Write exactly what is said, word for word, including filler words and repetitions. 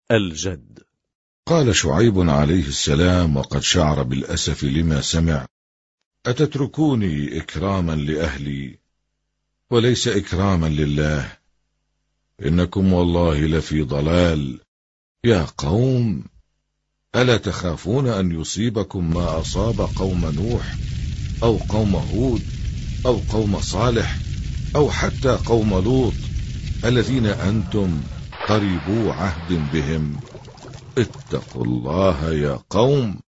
الجد. قال شعيب عليه السلام وقد شعر بالأسف لما سمع: أتتركوني إكراما لأهلي وليس إكراما لله؟ إنكم والله لفي ضلال. يا قوم، ألا تخافون أن يصيبكم ما أصاب قوم نوح أو قوم هود أو قوم صالح أو حتى قوم لوط الذين أنتم قريبو عهد بهم؟ اتقوا الله يا قوم.